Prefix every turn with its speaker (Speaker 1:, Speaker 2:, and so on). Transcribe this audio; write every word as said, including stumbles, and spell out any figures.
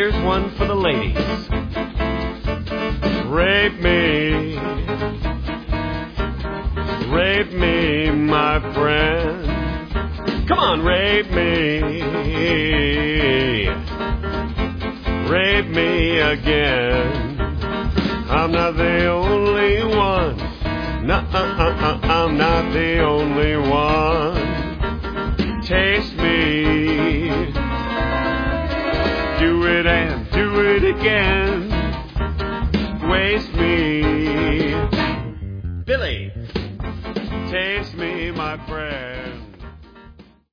Speaker 1: here's one for the ladies. Rape me, rape me, my friend. Come on, rape me, rape me again. I'm not the only one. No, uh, uh, uh, I'm not the only one. Taste me, do it and do it again. Waste me, Billy. Taste me, my friend.